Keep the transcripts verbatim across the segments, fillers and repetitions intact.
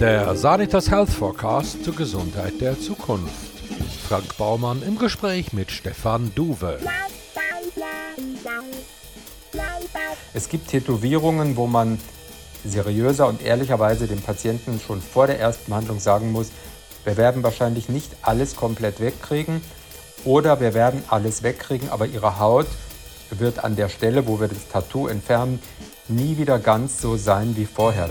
Der Sanitas Health Forecast zur Gesundheit der Zukunft. Frank Baumann im Gespräch mit Stefan Duwe. Es gibt Tätowierungen, wo man seriöser und ehrlicherweise dem Patienten schon vor der ersten Behandlung sagen muss, wir werden wahrscheinlich nicht alles komplett wegkriegen oder wir werden alles wegkriegen, aber ihre Haut wird an der Stelle, wo wir das Tattoo entfernen, nie wieder ganz so sein wie vorher.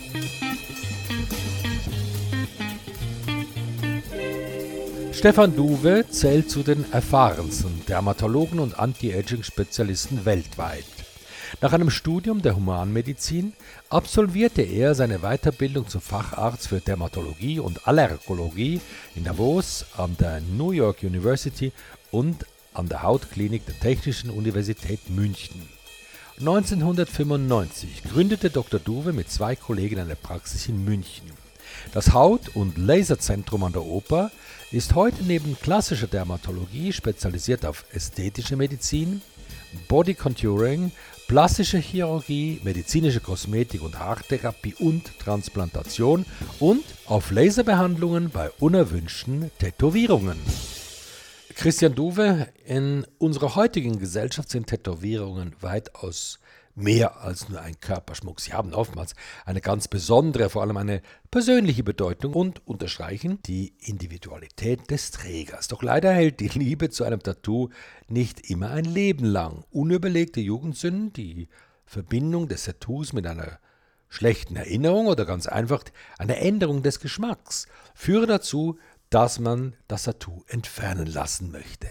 Stefan Duwe zählt zu den erfahrensten Dermatologen und Anti-Aging-Spezialisten weltweit. Nach einem Studium der Humanmedizin absolvierte er seine Weiterbildung zum Facharzt für Dermatologie und Allergologie in Davos an der New York University und an der Hautklinik der Technischen Universität München. neunzehnhundertfünfundneunzig gründete Doktor Duwe mit zwei Kollegen eine Praxis in München. Das Haut- und Laserzentrum an der Oper ist heute neben klassischer Dermatologie spezialisiert auf ästhetische Medizin, Body Contouring, plastische Chirurgie, medizinische Kosmetik und Haartherapie und Transplantation und auf Laserbehandlungen bei unerwünschten Tätowierungen. Christian Duwe, in unserer heutigen Gesellschaft sind Tätowierungen weitaus mehr als nur ein Körperschmuck. Sie haben oftmals eine ganz besondere, vor allem eine persönliche Bedeutung und unterstreichen die Individualität des Trägers. Doch leider hält die Liebe zu einem Tattoo nicht immer ein Leben lang. Unüberlegte Jugendsünden, die Verbindung des Tattoos mit einer schlechten Erinnerung oder ganz einfach eine Änderung des Geschmacks führen dazu, dass man das Tattoo entfernen lassen möchte.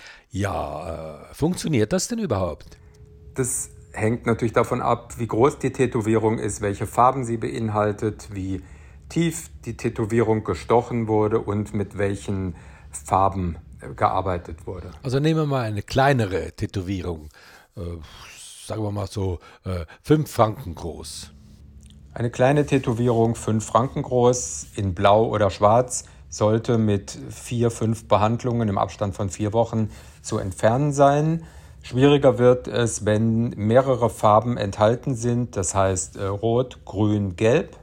Ja, äh, funktioniert das denn überhaupt? Das hängt natürlich davon ab, wie groß die Tätowierung ist, welche Farben sie beinhaltet, wie tief die Tätowierung gestochen wurde und mit welchen Farben gearbeitet wurde. Also nehmen wir mal eine kleinere Tätowierung, äh, sagen wir mal so äh, fünf Franken groß. Eine kleine Tätowierung, fünf Franken groß, in Blau oder Schwarz, sollte mit vier, fünf Behandlungen im Abstand von vier Wochen zu entfernen sein. Schwieriger wird es, wenn mehrere Farben enthalten sind, das heißt äh, Rot, Grün, Gelb.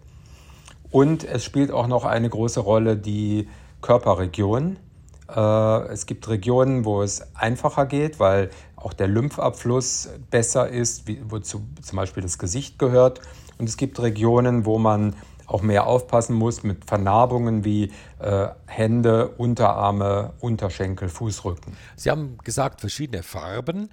Und es spielt auch noch eine große Rolle die Körperregion. Äh, es gibt Regionen, wo es einfacher geht, weil auch der Lymphabfluss besser ist, wie, wozu zum Beispiel das Gesicht gehört. Und es gibt Regionen, wo man auch mehr aufpassen muss mit Vernarbungen wie äh, Hände, Unterarme, Unterschenkel, Fußrücken. Sie haben gesagt, verschiedene Farben.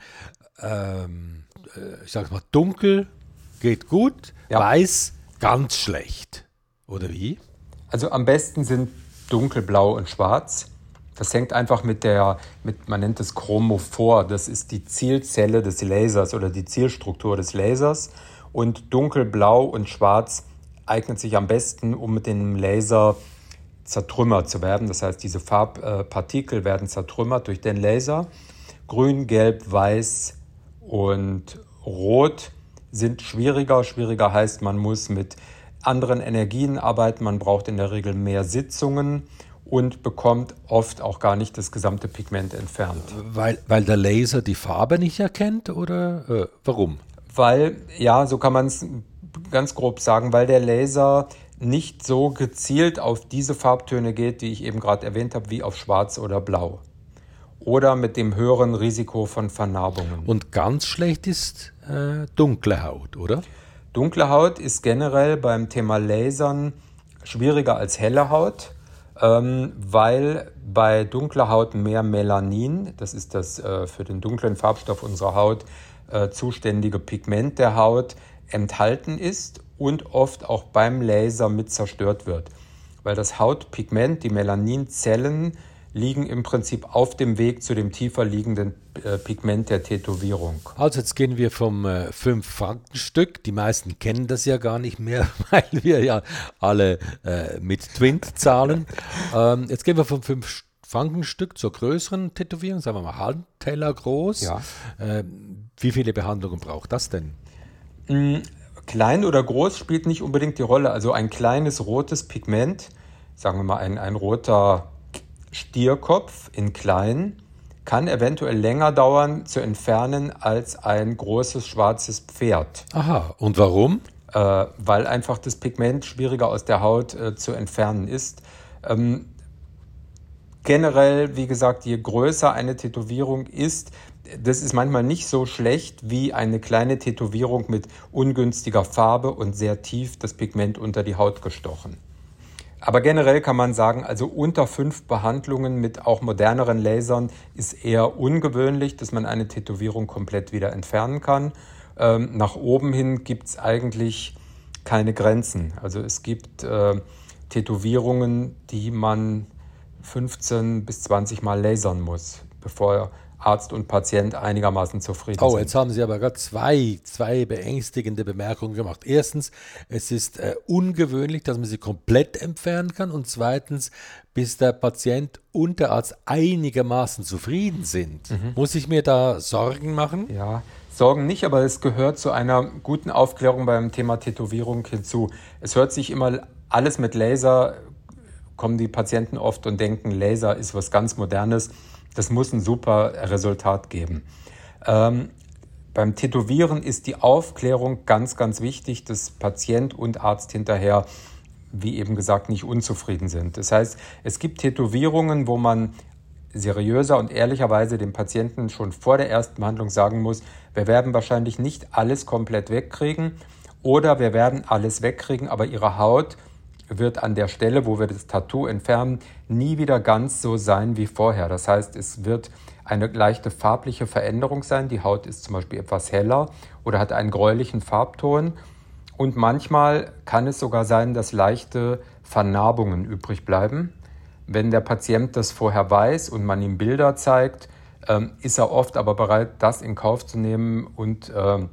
Ähm, äh, ich sage mal, dunkel geht gut, ja. Weiß ganz schlecht. Oder wie? Also am besten sind dunkelblau und schwarz. Das hängt einfach mit der, mit, man nennt es Chromophor, das ist die Zielzelle des Lasers oder die Zielstruktur des Lasers. Und dunkelblau und schwarz eignet sich am besten, um mit dem Laser zertrümmert zu werden. Das heißt, diese Farbpartikel werden zertrümmert durch den Laser. Grün, Gelb, Weiß und Rot sind schwieriger. Schwieriger heißt, man muss mit anderen Energien arbeiten. Man braucht in der Regel mehr Sitzungen und bekommt oft auch gar nicht das gesamte Pigment entfernt. Weil, weil der Laser die Farbe nicht erkennt oder äh, warum? Weil, ja, so kann man es ganz grob sagen, weil der Laser nicht so gezielt auf diese Farbtöne geht, die ich eben gerade erwähnt habe, wie auf Schwarz oder Blau. Oder mit dem höheren Risiko von Vernarbungen. Und ganz schlecht ist äh, dunkle Haut, oder? Dunkle Haut ist generell beim Thema Lasern schwieriger als helle Haut, ähm, weil bei dunkler Haut mehr Melanin, das ist das äh, für den dunklen Farbstoff unserer Haut äh, zuständige Pigment der Haut, enthalten ist und oft auch beim Laser mit zerstört wird. Weil das Hautpigment, die Melaninzellen, liegen im Prinzip auf dem Weg zu dem tiefer liegenden äh, Pigment der Tätowierung. Also jetzt gehen wir vom äh, fünf-Franken-Stück. Die meisten kennen das ja gar nicht mehr, weil wir ja alle äh, mit Twint zahlen. ähm, jetzt gehen wir vom fünf-Franken-Stück zur größeren Tätowierung, sagen wir mal Handteller groß. Ja. Äh, wie viele Behandlungen braucht das denn? Klein oder groß spielt nicht unbedingt die Rolle. Also ein kleines rotes Pigment, sagen wir mal ein, ein roter Stierkopf in klein, kann eventuell länger dauern zu entfernen als ein großes schwarzes Pferd. Aha, und warum? äh, weil einfach das Pigment schwieriger aus der Haut äh, zu entfernen ist. Ähm, generell, wie gesagt, je größer eine Tätowierung ist, das ist manchmal nicht so schlecht wie eine kleine Tätowierung mit ungünstiger Farbe und sehr tief das Pigment unter die Haut gestochen. Aber generell kann man sagen, also unter fünf Behandlungen mit auch moderneren Lasern ist eher ungewöhnlich, dass man eine Tätowierung komplett wieder entfernen kann. Ähm, nach oben hin gibt es eigentlich keine Grenzen. Also es gibt äh, Tätowierungen, die man fünfzehn bis zwanzig Mal lasern muss, bevor Arzt und Patient einigermaßen zufrieden oh, sind. Oh, jetzt haben Sie aber gerade zwei, zwei beängstigende Bemerkungen gemacht. Erstens, es ist äh, ungewöhnlich, dass man sie komplett entfernen kann. Und zweitens, bis der Patient und der Arzt einigermaßen zufrieden sind. Mhm. Muss ich mir da Sorgen machen? Ja, Sorgen nicht, aber es gehört zu einer guten Aufklärung beim Thema Tätowierung hinzu. Es hört sich immer alles mit Laser, kommen die Patienten oft und denken, Laser ist was ganz Modernes. Das muss ein super Resultat geben. Ähm, beim Tätowieren ist die Aufklärung ganz, ganz wichtig, dass Patient und Arzt hinterher, wie eben gesagt, nicht unzufrieden sind. Das heißt, es gibt Tätowierungen, wo man seriöser und ehrlicherweise dem Patienten schon vor der ersten Behandlung sagen muss, wir werden wahrscheinlich nicht alles komplett wegkriegen oder wir werden alles wegkriegen, aber Ihre Haut wird an der Stelle, wo wir das Tattoo entfernen, nie wieder ganz so sein wie vorher. Das heißt, es wird eine leichte farbliche Veränderung sein. Die Haut ist zum Beispiel etwas heller oder hat einen gräulichen Farbton. Und manchmal kann es sogar sein, dass leichte Vernarbungen übrig bleiben. Wenn der Patient das vorher weiß und man ihm Bilder zeigt, ist er oft aber bereit, das in Kauf zu nehmen und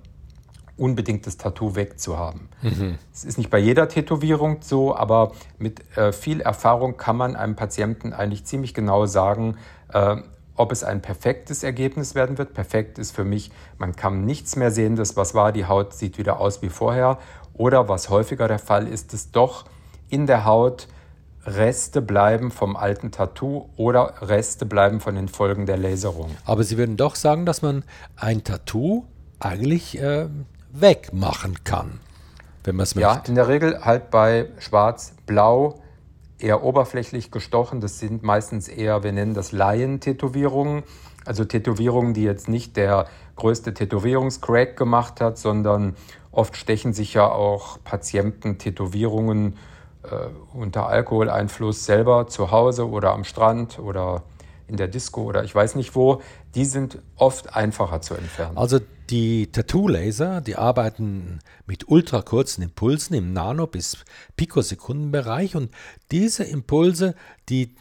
unbedingt das Tattoo wegzuhaben. Mhm. Es ist nicht bei jeder Tätowierung so, aber mit äh, viel Erfahrung kann man einem Patienten eigentlich ziemlich genau sagen, äh, ob es ein perfektes Ergebnis werden wird. Perfekt ist für mich, man kann nichts mehr sehen, das was war, die Haut sieht wieder aus wie vorher. Oder was häufiger der Fall ist, dass doch in der Haut Reste bleiben vom alten Tattoo oder Reste bleiben von den Folgen der Laserung. Aber Sie würden doch sagen, dass man ein Tattoo eigentlich äh, wegmachen kann, wenn man es möchte. Ja, in der Regel halt bei Schwarz-Blau eher oberflächlich gestochen. Das sind meistens eher, wir nennen das Laien-Tätowierungen. Also Tätowierungen, die jetzt nicht der größte Tätowierungscrack gemacht hat, sondern oft stechen sich ja auch Patienten Tätowierungen äh, unter Alkoholeinfluss selber zu Hause oder am Strand oder in der Disco oder ich weiß nicht wo. Die sind oft einfacher zu entfernen. Also die Tattoo-Laser, die arbeiten mit ultrakurzen Impulsen im Nano- bis Pikosekundenbereich und diese Impulse, die,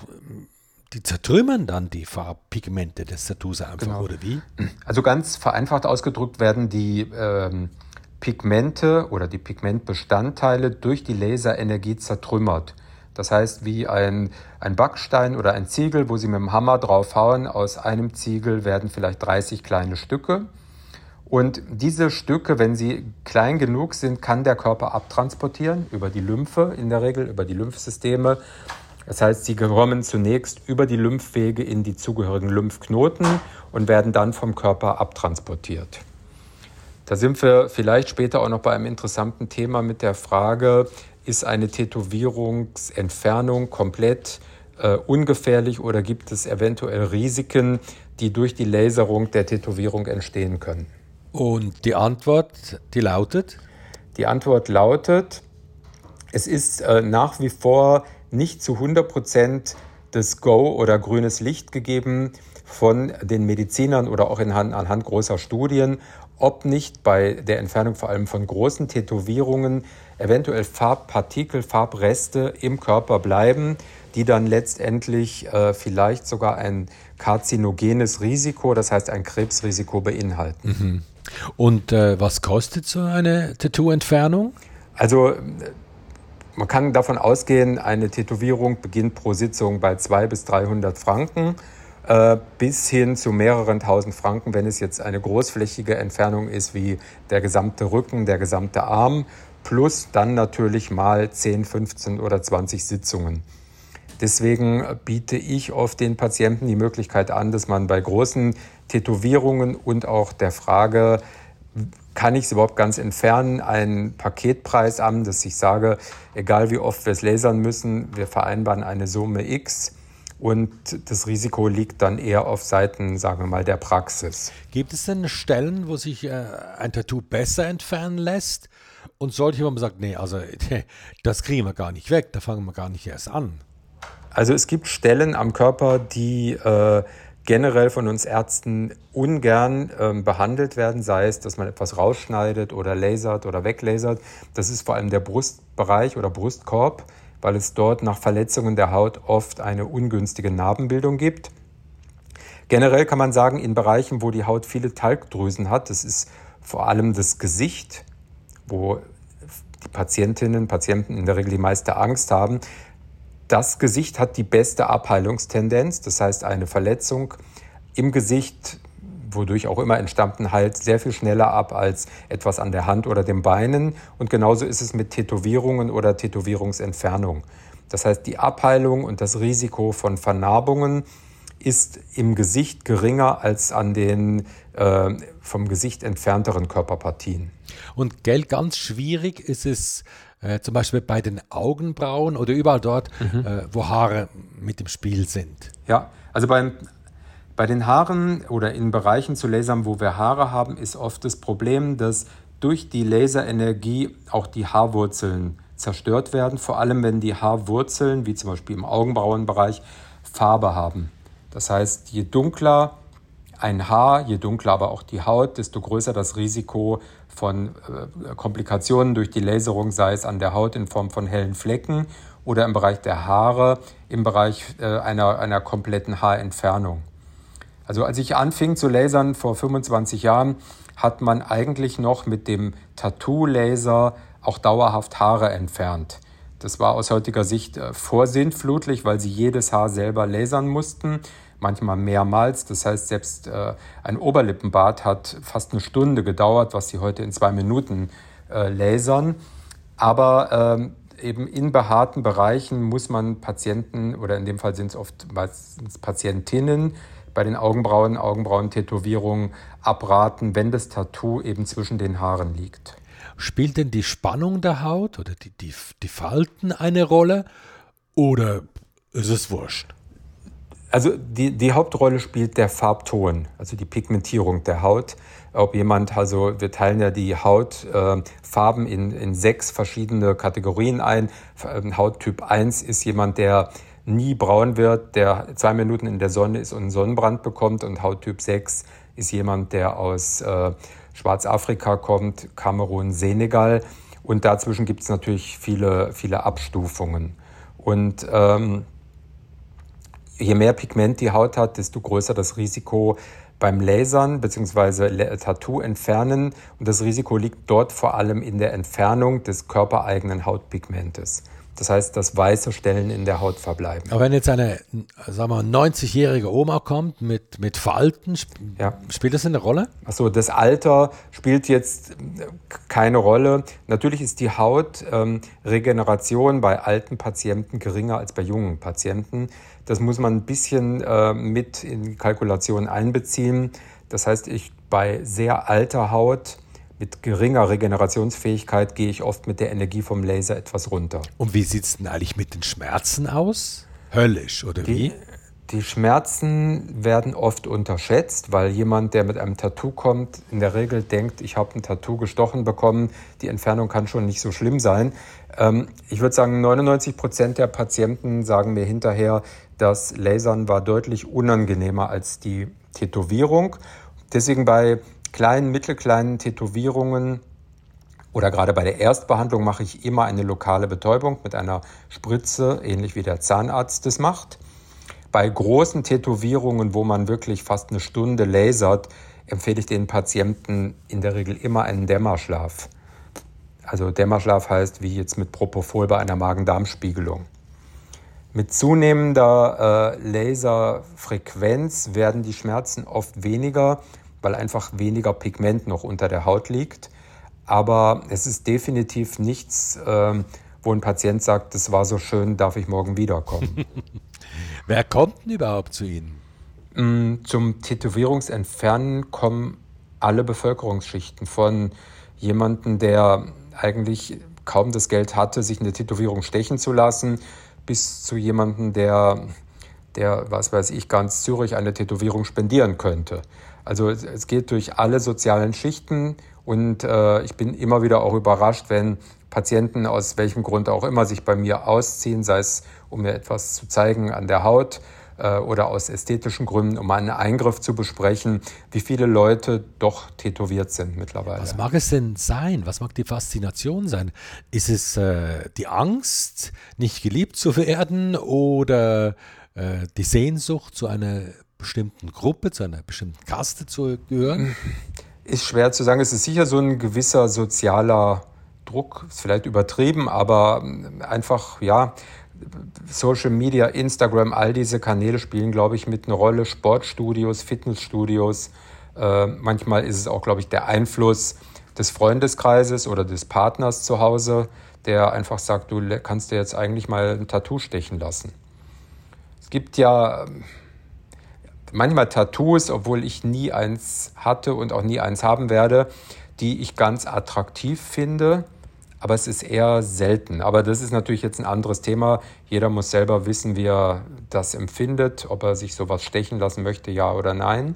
die zertrümmern dann die Farbpigmente des Tattoos einfach, genau. Oder wie? Also ganz vereinfacht ausgedrückt werden die ähm, Pigmente oder die Pigmentbestandteile durch die Laserenergie zertrümmert. Das heißt, wie ein, ein Backstein oder ein Ziegel, wo Sie mit dem Hammer drauf hauen, aus einem Ziegel werden vielleicht dreißig kleine Stücke. Und diese Stücke, wenn sie klein genug sind, kann der Körper abtransportieren über die Lymphe, in der Regel über die Lymphsysteme. Das heißt, sie kommen zunächst über die Lymphwege in die zugehörigen Lymphknoten und werden dann vom Körper abtransportiert. Da sind wir vielleicht später auch noch bei einem interessanten Thema mit der Frage, ist eine Tätowierungsentfernung komplett äh, ungefährlich oder gibt es eventuell Risiken, die durch die Laserung der Tätowierung entstehen können? Und die Antwort, die lautet? Die Antwort lautet, es ist äh, nach wie vor nicht zu hundert Prozent das Go oder grünes Licht gegeben von den Medizinern oder auch in Hand, anhand großer Studien, ob nicht bei der Entfernung vor allem von großen Tätowierungen eventuell Farbpartikel, Farbreste im Körper bleiben, die dann letztendlich äh, vielleicht sogar ein karzinogenes Risiko, das heißt ein Krebsrisiko beinhalten. Mhm. Und äh, was kostet so eine Tattoo-Entfernung? Also man kann davon ausgehen, eine Tätowierung beginnt pro Sitzung bei zweihundert bis dreihundert Franken. Bis hin zu mehreren tausend Franken, wenn es jetzt eine großflächige Entfernung ist, wie der gesamte Rücken, der gesamte Arm, plus dann natürlich mal zehn, fünfzehn oder zwanzig Sitzungen. Deswegen biete ich oft den Patienten die Möglichkeit an, dass man bei großen Tätowierungen und auch der Frage, kann ich es überhaupt ganz entfernen, einen Paketpreis an, dass ich sage, egal wie oft wir es lasern müssen, wir vereinbaren eine Summe X und das Risiko liegt dann eher auf Seiten, sagen wir mal, der Praxis. Gibt es denn Stellen, wo sich äh, ein Tattoo besser entfernen lässt? Und solche, wo man sagt, nee, also das kriegen wir gar nicht weg, da fangen wir gar nicht erst an. Also es gibt Stellen am Körper, die äh, generell von uns Ärzten ungern äh, behandelt werden, sei es, dass man etwas rausschneidet oder lasert oder weglasert. Das ist vor allem der Brustbereich oder Brustkorb, weil es dort nach Verletzungen der Haut oft eine ungünstige Narbenbildung gibt. Generell kann man sagen, in Bereichen, wo die Haut viele Talgdrüsen hat, das ist vor allem das Gesicht, wo die Patientinnen und Patienten in der Regel die meiste Angst haben. Das Gesicht hat die beste Abheilungstendenz, das heißt eine Verletzung im Gesicht, wodurch auch immer entstammten, heilt sehr viel schneller ab als etwas an der Hand oder den Beinen. Und genauso ist es mit Tätowierungen oder Tätowierungsentfernung. Das heißt, die Abheilung und das Risiko von Vernarbungen ist im Gesicht geringer als an den äh, vom Gesicht entfernteren Körperpartien. Und gell, ganz schwierig ist es äh, zum Beispiel bei den Augenbrauen oder überall dort, mhm. äh, wo Haare mit im Spiel sind. Ja, also beim Bei den Haaren oder in Bereichen zu lasern, wo wir Haare haben, ist oft das Problem, dass durch die Laserenergie auch die Haarwurzeln zerstört werden. Vor allem, wenn die Haarwurzeln, wie zum Beispiel im Augenbrauenbereich, Farbe haben. Das heißt, je dunkler ein Haar, je dunkler aber auch die Haut, desto größer das Risiko von äh, Komplikationen durch die Laserung, sei es an der Haut in Form von hellen Flecken oder im Bereich der Haare, im Bereich äh, einer, einer kompletten Haarentfernung. Also als ich anfing zu lasern vor fünfundzwanzig Jahren, hat man eigentlich noch mit dem Tattoo-Laser auch dauerhaft Haare entfernt. Das war aus heutiger Sicht äh, vorsintflutlich, weil sie jedes Haar selber lasern mussten, manchmal mehrmals. Das heißt, selbst äh, ein Oberlippenbart hat fast eine Stunde gedauert, was sie heute in zwei Minuten äh, lasern. Aber ähm, eben in behaarten Bereichen muss man Patienten, oder in dem Fall sind es oft meistens Patientinnen, bei den Augenbrauen, Augenbrauentätowierungen abraten, wenn das Tattoo eben zwischen den Haaren liegt. Spielt denn die Spannung der Haut oder die, die, die Falten eine Rolle oder ist es wurscht? Also die, die Hauptrolle spielt der Farbton, also die Pigmentierung der Haut. Ob jemand, also wir teilen ja die Hautfarben äh, in, in sechs verschiedene Kategorien ein. Hauttyp eins ist jemand, der nie braun wird, der zwei Minuten in der Sonne ist und einen Sonnenbrand bekommt. Und Hauttyp sechs ist jemand, der aus äh, Schwarzafrika kommt, Kamerun, Senegal. Und dazwischen gibt es natürlich viele, viele Abstufungen. Und ähm, je mehr Pigment die Haut hat, desto größer das Risiko beim Lasern bzw. Tattoo entfernen. Und das Risiko liegt dort vor allem in der Entfernung des körpereigenen Hautpigmentes. Das heißt, dass weiße Stellen in der Haut verbleiben. Aber wenn jetzt eine, sagen wir, neunzigjährige Oma kommt mit, mit Falten, sp- ja. spielt das eine Rolle? Achso, das Alter spielt jetzt keine Rolle. Natürlich ist die Hautregeneration ähm, bei alten Patienten geringer als bei jungen Patienten. Das muss man ein bisschen äh, mit in die Kalkulation einbeziehen. Das heißt, ich bei sehr alter Haut mit geringer Regenerationsfähigkeit gehe ich oft mit der Energie vom Laser etwas runter. Und wie sieht es denn eigentlich mit den Schmerzen aus? Höllisch, oder die, wie? Die Schmerzen werden oft unterschätzt, weil jemand, der mit einem Tattoo kommt, in der Regel denkt, ich habe ein Tattoo gestochen bekommen, die Entfernung kann schon nicht so schlimm sein. Ähm, ich würde sagen, neunundneunzig Prozent der Patienten sagen mir hinterher, das Lasern war deutlich unangenehmer als die Tätowierung. Deswegen bei kleinen, mittelkleinen Tätowierungen oder gerade bei der Erstbehandlung mache ich immer eine lokale Betäubung mit einer Spritze, ähnlich wie der Zahnarzt das macht. Bei großen Tätowierungen, wo man wirklich fast eine Stunde lasert, empfehle ich den Patienten in der Regel immer einen Dämmerschlaf. Also Dämmerschlaf heißt wie jetzt mit Propofol bei einer Magen-Darm-Spiegelung. Mit zunehmender äh, Laserfrequenz werden die Schmerzen oft weniger, weil einfach weniger Pigment noch unter der Haut liegt. Aber es ist definitiv nichts, äh, wo ein Patient sagt, das war so schön, darf ich morgen wiederkommen. Wer kommt denn überhaupt zu Ihnen? Zum Tätowierungsentfernen kommen alle Bevölkerungsschichten, von jemandem, der eigentlich kaum das Geld hatte, sich eine Tätowierung stechen zu lassen, bis zu jemandem, der, der, was weiß ich, ganz Zürich eine Tätowierung spendieren könnte. Also es, es geht durch alle sozialen Schichten und äh, ich bin immer wieder auch überrascht, wenn Patienten aus welchem Grund auch immer sich bei mir ausziehen, sei es um mir etwas zu zeigen an der Haut äh, oder aus ästhetischen Gründen, um einen Eingriff zu besprechen, wie viele Leute doch tätowiert sind mittlerweile. Was mag es denn sein? Was mag die Faszination sein? Ist es äh, die Angst, nicht geliebt zu werden oder äh, die Sehnsucht, zu einer bestimmten Gruppe, zu einer bestimmten Kaste zu gehören? Ist schwer zu sagen. Es ist sicher so ein gewisser sozialer Druck, ist vielleicht übertrieben, aber einfach, ja, Social Media, Instagram, all diese Kanäle spielen, glaube ich, mit einer Rolle. Sportstudios, Fitnessstudios. Äh, manchmal ist es auch, glaube ich, der Einfluss des Freundeskreises oder des Partners zu Hause, der einfach sagt, du kannst dir jetzt eigentlich mal ein Tattoo stechen lassen. Es gibt ja manchmal Tattoos, obwohl ich nie eins hatte und auch nie eins haben werde, die ich ganz attraktiv finde. Aber es ist eher selten. Aber das ist natürlich jetzt ein anderes Thema. Jeder muss selber wissen, wie er das empfindet, ob er sich sowas stechen lassen möchte, ja oder nein.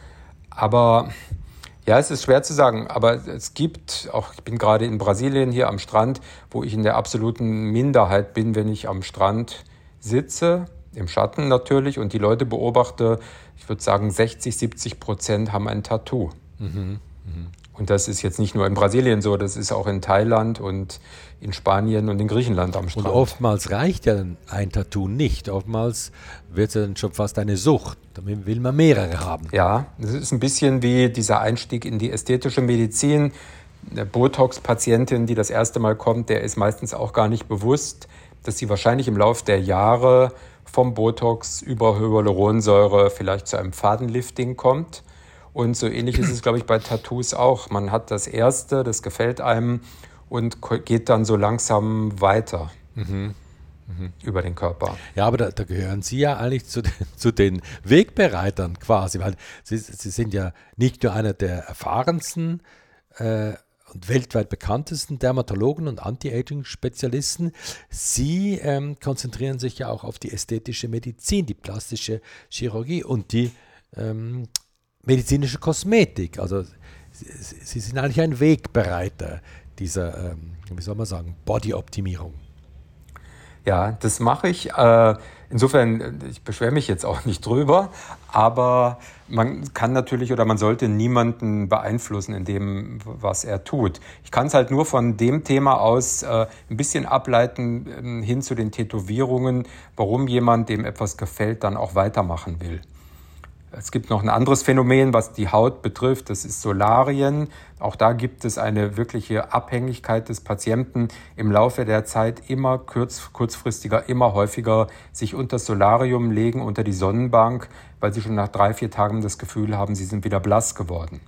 Aber ja, es ist schwer zu sagen. Aber es gibt, auch ich bin gerade in Brasilien hier am Strand, wo ich in der absoluten Minderheit bin, wenn ich am Strand sitze, im Schatten natürlich, und die Leute beobachte. Ich würde sagen, sechzig, siebzig Prozent haben ein Tattoo. Mhm. Mhm. Und das ist jetzt nicht nur in Brasilien so, das ist auch in Thailand und in Spanien und in Griechenland am Strand. Und oftmals reicht ja ein Tattoo nicht. Oftmals wird es dann schon fast eine Sucht. Da will man mehrere haben. Ja, das ist ein bisschen wie dieser Einstieg in die ästhetische Medizin. Eine Botox-Patientin, die das erste Mal kommt, der ist meistens auch gar nicht bewusst, dass sie wahrscheinlich im Laufe der Jahre vom Botox über Hyaluronsäure vielleicht zu einem Fadenlifting kommt. Und so ähnlich ist es, glaube ich, bei Tattoos auch. Man hat das erste, das gefällt einem und geht dann so langsam weiter mhm. Mhm. über den Körper. Ja, aber da, da gehören Sie ja eigentlich zu den, zu den Wegbereitern quasi, weil Sie, Sie sind ja nicht nur einer der erfahrensten äh, und weltweit bekanntesten Dermatologen und Anti-Aging-Spezialisten. Sie ähm, konzentrieren sich ja auch auf die ästhetische Medizin, die plastische Chirurgie und die ähm, medizinische Kosmetik. Also Sie, Sie sind eigentlich ein Wegbereiter dieser, ähm, wie soll man sagen, Body-Optimierung. Ja, das mache ich. Äh, insofern, ich beschwere mich jetzt auch nicht drüber, aber man kann natürlich oder man sollte niemanden beeinflussen in dem, was er tut. Ich kann es halt nur von dem Thema aus äh, ein bisschen ableiten äh, hin zu den Tätowierungen, warum jemand, dem etwas gefällt, dann auch weitermachen will. Es gibt noch ein anderes Phänomen, was die Haut betrifft, das ist Solarien. Auch da gibt es eine wirkliche Abhängigkeit des Patienten im Laufe der Zeit, immer kurz, kurzfristiger, immer häufiger sich unter das Solarium legen, unter die Sonnenbank, weil sie schon nach drei, vier Tagen das Gefühl haben, sie sind wieder blass geworden.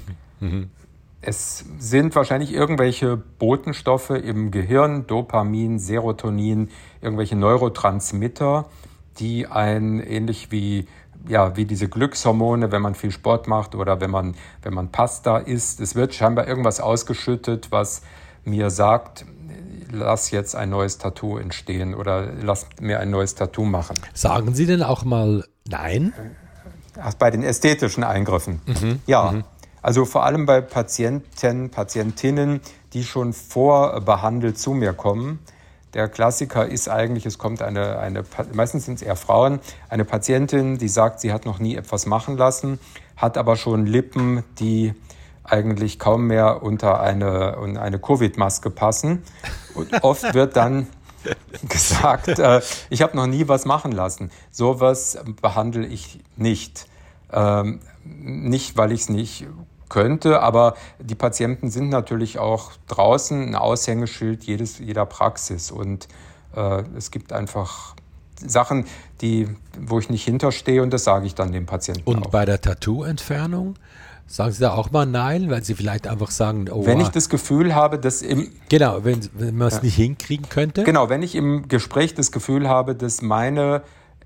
Es sind wahrscheinlich irgendwelche Botenstoffe im Gehirn, Dopamin, Serotonin, irgendwelche Neurotransmitter, die ein ähnlich wie ja, wie diese Glückshormone, wenn man viel Sport macht oder wenn man, wenn man Pasta isst. Es wird scheinbar irgendwas ausgeschüttet, was mir sagt, lass jetzt ein neues Tattoo entstehen oder lass mir ein neues Tattoo machen. Sagen Sie denn auch mal nein? Ach, bei den ästhetischen Eingriffen? Mhm. Ja, mhm. Also vor allem bei Patienten, Patientinnen, die schon vorbehandelt zu mir kommen. Der Klassiker ist eigentlich, es kommt eine, eine, meistens sind es eher Frauen, eine Patientin, die sagt, sie hat noch nie etwas machen lassen, hat aber schon Lippen, die eigentlich kaum mehr unter eine, eine Covid-Maske passen. Und oft wird dann gesagt, äh, ich habe noch nie was machen lassen. Sowas behandle ich nicht. Ähm, nicht, weil ich es nicht könnte, aber die Patienten sind natürlich auch draußen ein Aushängeschild jedes, jeder Praxis und äh, es gibt einfach Sachen, die, wo ich nicht hinterstehe und das sage ich dann dem Patienten und auch. Und bei der Tattoo-Entfernung sagen Sie da auch mal nein, weil Sie vielleicht einfach sagen, oh, wenn ich das Gefühl habe, dass im genau, wenn, wenn man es ja. nicht hinkriegen könnte. Genau, wenn ich im Gespräch das Gefühl habe, dass meine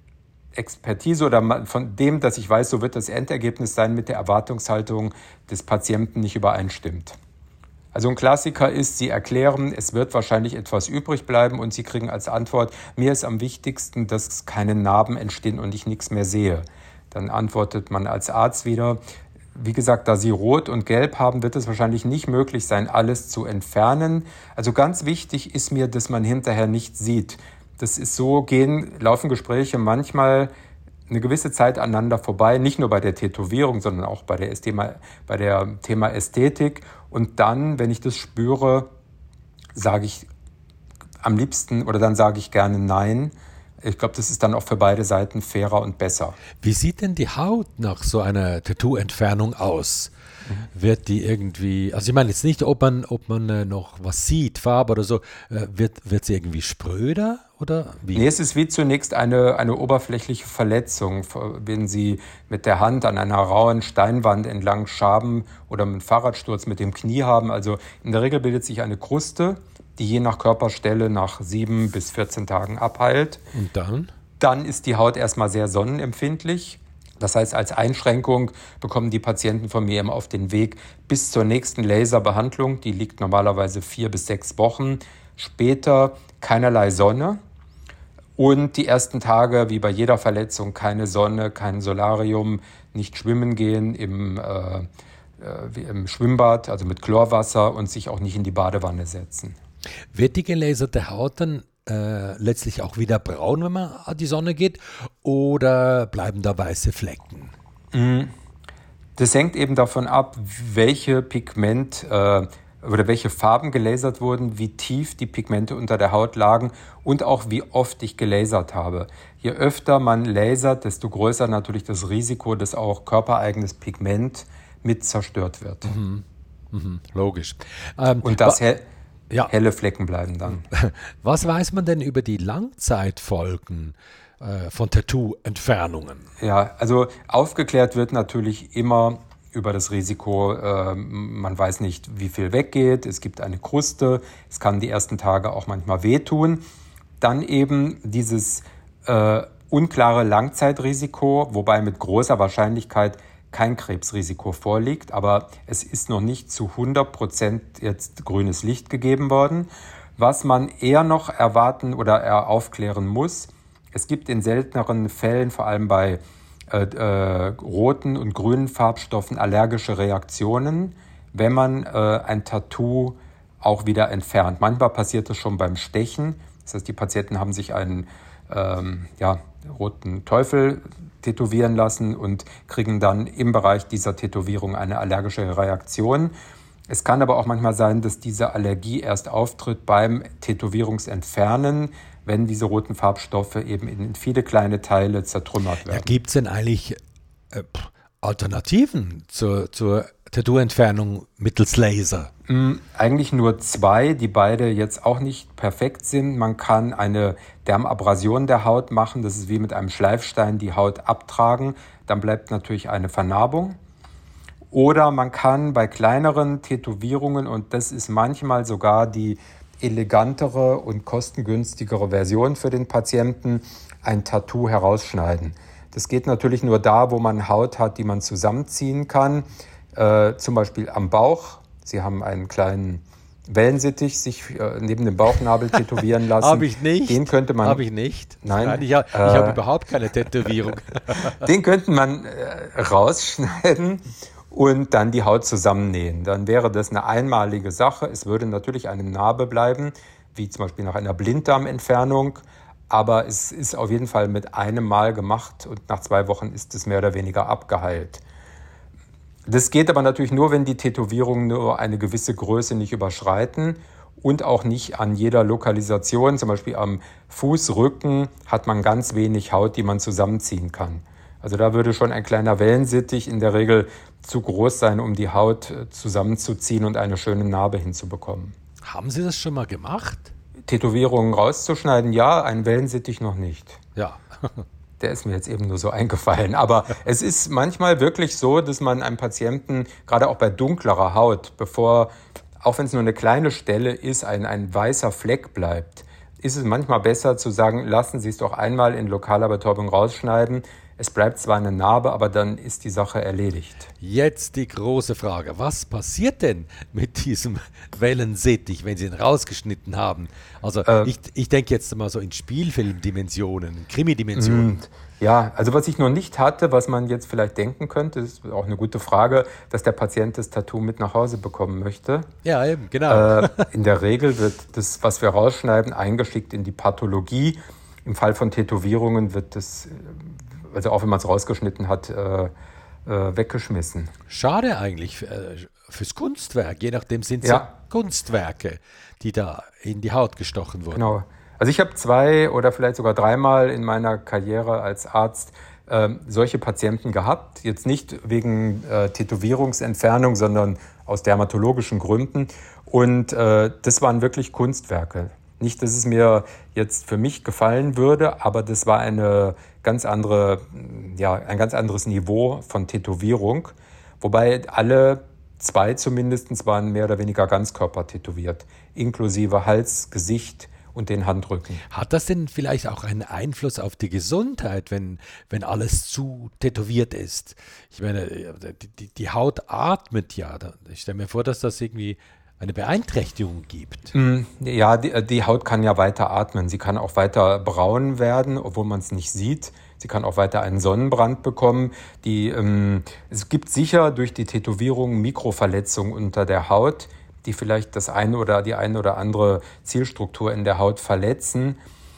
Expertise oder von dem, dass ich weiß, so wird das Endergebnis sein, mit der Erwartungshaltung des Patienten nicht übereinstimmt. Also ein Klassiker ist, Sie erklären, es wird wahrscheinlich etwas übrig bleiben und Sie kriegen als Antwort, mir ist am wichtigsten, dass keine Narben entstehen und ich nichts mehr sehe. Dann antwortet man als Arzt wieder, wie gesagt, da Sie rot und gelb haben, wird es wahrscheinlich nicht möglich sein, alles zu entfernen. Also ganz wichtig ist mir, dass man hinterher nicht sieht. Das ist so, gehen, laufen Gespräche manchmal eine gewisse Zeit aneinander vorbei, nicht nur bei der Tätowierung, sondern auch bei der Thema, bei der Thema Ästhetik. Und dann, wenn ich das spüre, sage ich am liebsten oder dann sage ich gerne Nein. Ich glaube, das ist dann auch für beide Seiten fairer und besser. Wie sieht denn die Haut nach so einer Tattoo-Entfernung aus? Mhm. Wird die irgendwie, also ich meine jetzt nicht, ob man, ob man äh, noch was sieht, Farbe oder so, äh, wird, wird sie irgendwie spröder oder wie? Nee, es ist wie zunächst eine, eine oberflächliche Verletzung. Wenn Sie mit der Hand an einer rauen Steinwand entlang schaben oder einen Fahrradsturz mit dem Knie haben, also in der Regel bildet sich eine Kruste, die je nach Körperstelle nach sieben bis vierzehn Tagen abheilt. Und dann? Dann ist die Haut erstmal sehr sonnenempfindlich. Das heißt, als Einschränkung bekommen die Patienten von mir immer auf den Weg bis zur nächsten Laserbehandlung. Die liegt normalerweise vier bis sechs Wochen. Später keinerlei Sonne. Und die ersten Tage, wie bei jeder Verletzung, keine Sonne, kein Solarium, nicht schwimmen gehen im, äh, äh, im Schwimmbad, also mit Chlorwasser und sich auch nicht in die Badewanne setzen. Wird die gelaserte Haut dann äh, letztlich auch wieder braun, wenn man an die Sonne geht, oder bleiben da weiße Flecken? Das hängt eben davon ab, welche Pigment äh, oder welche Farben gelasert wurden, wie tief die Pigmente unter der Haut lagen und auch wie oft ich gelasert habe. Je öfter man lasert, desto größer natürlich das Risiko, dass auch körpereigenes Pigment mit zerstört wird. Mhm. Mhm. Logisch. Ähm, und das wa- he- ja. helle Flecken bleiben dann. Was weiß man denn über die Langzeitfolgen äh, von Tattoo-Entfernungen? Ja, also aufgeklärt wird natürlich immer über das Risiko, äh, man weiß nicht, wie viel weggeht, es gibt eine Kruste, es kann die ersten Tage auch manchmal wehtun. Dann eben dieses äh, unklare Langzeitrisiko, wobei mit großer Wahrscheinlichkeit kein Krebsrisiko vorliegt, aber es ist noch nicht zu hundert Prozent jetzt grünes Licht gegeben worden. Was man eher noch erwarten oder eher aufklären muss, es gibt in selteneren Fällen, vor allem bei Äh, äh, roten und grünen Farbstoffen allergische Reaktionen, wenn man äh, ein Tattoo auch wieder entfernt. Manchmal passiert das schon beim Stechen. Das heißt, die Patienten haben sich einen ähm, ja, roten Teufel tätowieren lassen und kriegen dann im Bereich dieser Tätowierung eine allergische Reaktion. Es kann aber auch manchmal sein, dass diese Allergie erst auftritt beim Tätowierungsentfernen, wenn diese roten Farbstoffe eben in viele kleine Teile zertrümmert werden. Ja, gibt es denn eigentlich äh, Alternativen zur, zur Tattoo-Entfernung mittels Laser? Mm, eigentlich nur zwei, die beide jetzt auch nicht perfekt sind. Man kann eine Dermabrasion der Haut machen, das ist wie mit einem Schleifstein die Haut abtragen, dann bleibt natürlich eine Vernarbung. Oder man kann bei kleineren Tätowierungen, und das ist manchmal sogar die elegantere und kostengünstigere Version für den Patienten, ein Tattoo herausschneiden. Das geht natürlich nur da, wo man Haut hat, die man zusammenziehen kann, äh, zum Beispiel am Bauch. Sie haben einen kleinen Wellensittich sich äh, neben dem Bauchnabel tätowieren lassen. Habe ich nicht. Den könnte man. Habe ich nicht. Nein. Nein ich habe äh, hab überhaupt keine Tätowierung. Den könnte man äh, rausschneiden und dann die Haut zusammennähen. Dann wäre das eine einmalige Sache. Es würde natürlich eine Narbe bleiben, wie zum Beispiel nach einer Blinddarmentfernung. Aber es ist auf jeden Fall mit einem Mal gemacht und nach zwei Wochen ist es mehr oder weniger abgeheilt. Das geht aber natürlich nur, wenn die Tätowierungen nur eine gewisse Größe nicht überschreiten und auch nicht an jeder Lokalisation. Zum Beispiel am Fußrücken hat man ganz wenig Haut, die man zusammenziehen kann. Also da würde schon ein kleiner Wellensittich in der Regel zu groß sein, um die Haut zusammenzuziehen und eine schöne Narbe hinzubekommen. Haben Sie das schon mal gemacht? Tätowierungen rauszuschneiden, ja, ein Wellensittich noch nicht. Ja. Der ist mir jetzt eben nur so eingefallen. Aber es ist manchmal wirklich so, dass man einem Patienten, gerade auch bei dunklerer Haut, bevor, auch wenn es nur eine kleine Stelle ist, ein, ein weißer Fleck bleibt, ist es manchmal besser zu sagen, lassen Sie es doch einmal in lokaler Betäubung rausschneiden. Es bleibt zwar eine Narbe, aber dann ist die Sache erledigt. Jetzt die große Frage, was passiert denn mit diesem Wellensittich, wenn Sie ihn rausgeschnitten haben? Also äh, ich, ich denke jetzt mal so in Spielfilmdimensionen, Krimidimensionen. Ja, also was ich noch nicht hatte, was man jetzt vielleicht denken könnte, ist auch eine gute Frage, dass der Patient das Tattoo mit nach Hause bekommen möchte. Ja, eben, genau. Äh, in der Regel wird das, was wir rausschneiden, eingeschickt in die Pathologie. Im Fall von Tätowierungen wird das, also auch wenn man es rausgeschnitten hat, äh, äh, weggeschmissen. Schade eigentlich äh, fürs Kunstwerk, je nachdem sind es ja. ja Kunstwerke, die da in die Haut gestochen wurden. Genau. Also ich habe zwei oder vielleicht sogar dreimal in meiner Karriere als Arzt äh, solche Patienten gehabt. Jetzt nicht wegen äh, Tätowierungsentfernung, sondern aus dermatologischen Gründen. Und äh, das waren wirklich Kunstwerke. Nicht, dass es mir jetzt für mich gefallen würde, aber das war eine ganz andere, ja, ein ganz anderes Niveau von Tätowierung. Wobei alle zwei zumindest waren mehr oder weniger ganzkörper tätowiert, inklusive Hals, Gesicht und den Handrücken. Hat das denn vielleicht auch einen Einfluss auf die Gesundheit, wenn, wenn alles zu tätowiert ist? Ich meine, die, die, die Haut atmet ja. Ich stelle mir vor, dass das irgendwie eine Beeinträchtigung gibt. Ja, die, die Haut kann ja weiter atmen. Sie kann auch weiter braun werden, obwohl man es nicht sieht. Sie kann auch weiter einen Sonnenbrand bekommen. Die, ähm, es gibt sicher durch die Tätowierung Mikroverletzungen unter der Haut, die vielleicht das eine oder die eine oder andere Zielstruktur in der Haut verletzen.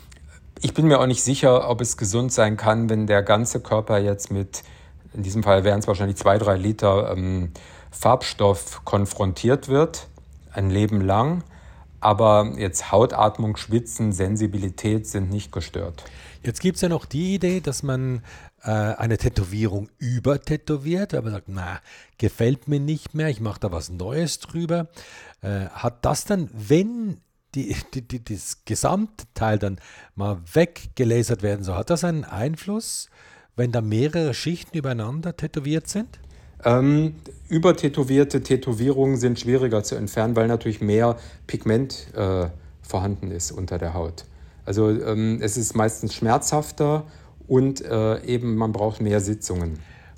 Ich bin mir auch nicht sicher, ob es gesund sein kann, wenn der ganze Körper jetzt mit, in diesem Fall wären es wahrscheinlich zwei, drei Liter ähm, Farbstoff konfrontiert wird, ein Leben lang. Aber jetzt Hautatmung, Schwitzen, Sensibilität sind nicht gestört. Jetzt gibt es ja noch die Idee, dass man äh, eine Tätowierung übertätowiert, aber sagt, na, gefällt mir nicht mehr, ich mache da was Neues drüber. Äh, hat das dann, wenn die, die, die, das gesamte Teil dann mal weggelasert werden soll, hat das einen Einfluss, wenn da mehrere Schichten übereinander tätowiert sind? Ähm, übertätowierte Tätowierungen sind schwieriger zu entfernen, weil natürlich mehr Pigment äh, vorhanden ist unter der Haut. Also ähm, es ist meistens schmerzhafter und äh, eben man braucht mehr Sitzungen.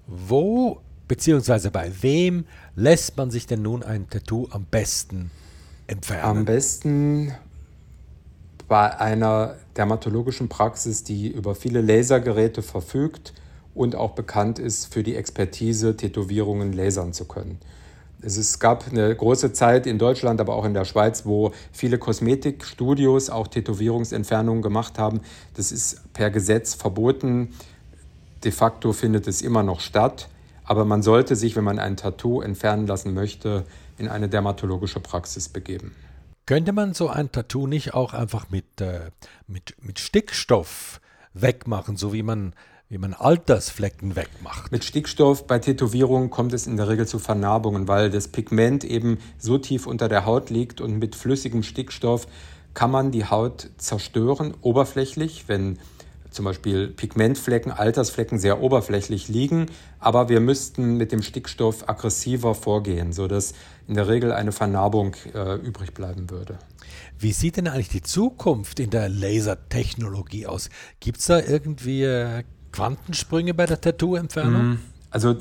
Wo bzw. bei wem lässt man sich denn nun ein Tattoo am besten entfernen? Am besten bei einer dermatologischen Praxis, die über viele Lasergeräte verfügt und auch bekannt ist für die Expertise, Tätowierungen lasern zu können. Es gab eine große Zeit in Deutschland, aber auch in der Schweiz, wo viele Kosmetikstudios auch Tätowierungsentfernungen gemacht haben. Das ist per Gesetz verboten. De facto findet es immer noch statt. Aber man sollte sich, wenn man ein Tattoo entfernen lassen möchte, in eine dermatologische Praxis begeben. Könnte man so ein Tattoo nicht auch einfach mit, äh, mit, mit Stickstoff wegmachen, so wie man wie man Altersflecken wegmacht? Mit Stickstoff bei Tätowierungen kommt es in der Regel zu Vernarbungen, weil das Pigment eben so tief unter der Haut liegt und mit flüssigem Stickstoff kann man die Haut zerstören, oberflächlich, wenn zum Beispiel Pigmentflecken, Altersflecken sehr oberflächlich liegen, aber wir müssten mit dem Stickstoff aggressiver vorgehen, sodass in der Regel eine Vernarbung äh, übrig bleiben würde. Wie sieht denn eigentlich die Zukunft in der Lasertechnologie aus? Gibt es da irgendwie äh, Quantensprünge bei der Tattoo-Entfernung? Also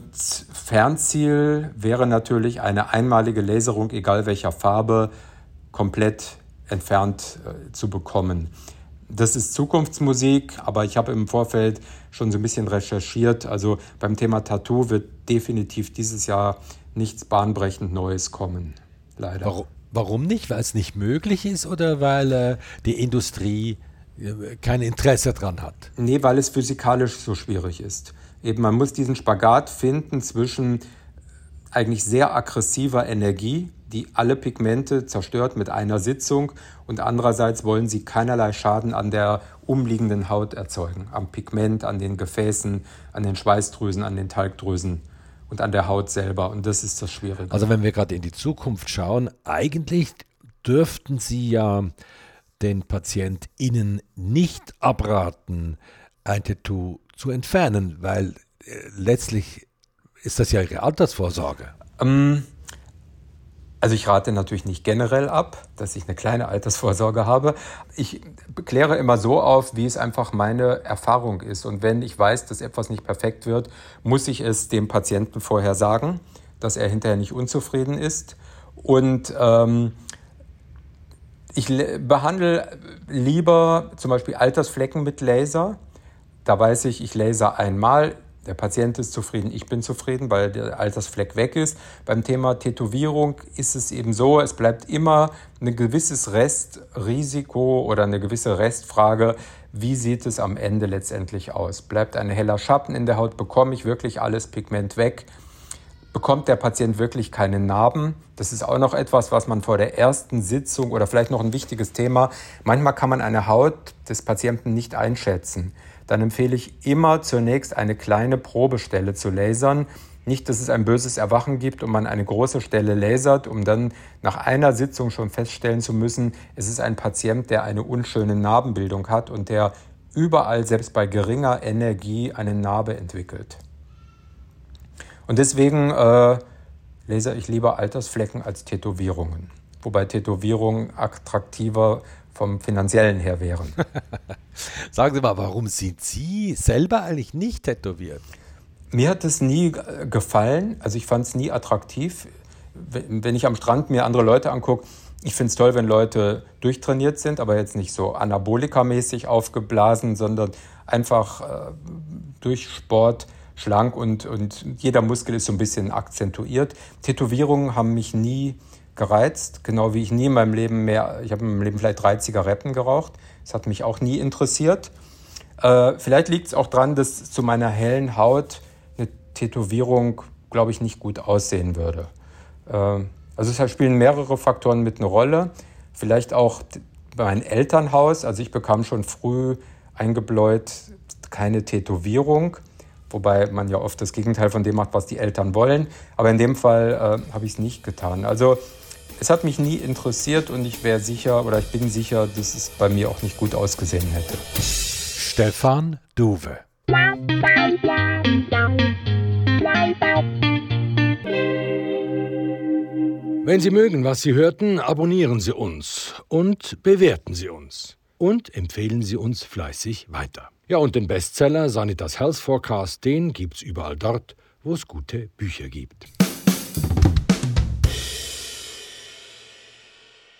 Fernziel wäre natürlich eine einmalige Laserung, egal welcher Farbe, komplett entfernt äh, zu bekommen. Das ist Zukunftsmusik, aber ich habe im Vorfeld schon so ein bisschen recherchiert. Also beim Thema Tattoo wird definitiv dieses Jahr nichts bahnbrechend Neues kommen, leider. Warum, warum nicht? Weil es nicht möglich ist oder weil äh, die Industrie kein Interesse dran hat? Nee, weil es physikalisch so schwierig ist. Eben, man muss diesen Spagat finden zwischen eigentlich sehr aggressiver Energie, die alle Pigmente zerstört mit einer Sitzung, und andererseits wollen sie keinerlei Schaden an der umliegenden Haut erzeugen, am Pigment, an den Gefäßen, an den Schweißdrüsen, an den Talgdrüsen und an der Haut selber, und das ist das Schwierige. Also wenn wir gerade in die Zukunft schauen, eigentlich dürften Sie ja den PatientInnen nicht abraten, ein Tattoo zu entfernen, weil äh, letztlich ist das ja ihre Altersvorsorge. Ähm, Also ich rate natürlich nicht generell ab, dass ich eine kleine Altersvorsorge habe. Ich kläre immer so auf, wie es einfach meine Erfahrung ist. Und wenn ich weiß, dass etwas nicht perfekt wird, muss ich es dem Patienten vorher sagen, dass er hinterher nicht unzufrieden ist. Und ähm, ich behandle lieber zum Beispiel Altersflecken mit Laser. Da weiß ich, ich laser einmal. Der Patient ist zufrieden, ich bin zufrieden, weil der Altersfleck weg ist. Beim Thema Tätowierung ist es eben so, es bleibt immer ein gewisses Restrisiko oder eine gewisse Restfrage, wie sieht es am Ende letztendlich aus? Bleibt ein heller Schatten in der Haut, bekomme ich wirklich alles Pigment weg? Bekommt der Patient wirklich keine Narben? Das ist auch noch etwas, was man vor der ersten Sitzung oder vielleicht noch ein wichtiges Thema, manchmal kann man eine Haut des Patienten nicht einschätzen. Dann empfehle ich immer zunächst eine kleine Probestelle zu lasern. Nicht, dass es ein böses Erwachen gibt und man eine große Stelle lasert, um dann nach einer Sitzung schon feststellen zu müssen, es ist ein Patient, der eine unschöne Narbenbildung hat und der überall, selbst bei geringer Energie, eine Narbe entwickelt. Und deswegen äh, laser ich lieber Altersflecken als Tätowierungen. Wobei Tätowierungen attraktiver vom Finanziellen her wären. Sagen Sie mal, warum sind Sie selber eigentlich nicht tätowiert? Mir hat es nie gefallen, also ich fand es nie attraktiv. Wenn ich am Strand mir andere Leute angucke, ich finde es toll, wenn Leute durchtrainiert sind, aber jetzt nicht so anabolikamäßig aufgeblasen, sondern einfach äh, durch Sport schlank und, und jeder Muskel ist so ein bisschen akzentuiert. Tätowierungen haben mich nie gereizt, genau wie ich nie in meinem Leben mehr, ich habe in meinem Leben vielleicht drei Zigaretten geraucht. Das hat mich auch nie interessiert. Äh, vielleicht liegt es auch daran, dass zu meiner hellen Haut eine Tätowierung, glaube ich, nicht gut aussehen würde. Äh, also es spielen mehrere Faktoren mit eine Rolle. Vielleicht auch mein Elternhaus, also ich bekam schon früh eingebläut keine Tätowierung, wobei man ja oft das Gegenteil von dem macht, was die Eltern wollen. Aber in dem Fall äh, habe ich es nicht getan. Also es hat mich nie interessiert und ich wäre sicher oder ich bin sicher, dass es bei mir auch nicht gut ausgesehen hätte. Stefan Duwe. Wenn Sie mögen, was Sie hörten, abonnieren Sie uns und bewerten Sie uns. Und empfehlen Sie uns fleißig weiter. Ja, und den Bestseller Sanitas Health Forecast, den gibt's überall dort, wo es gute Bücher gibt.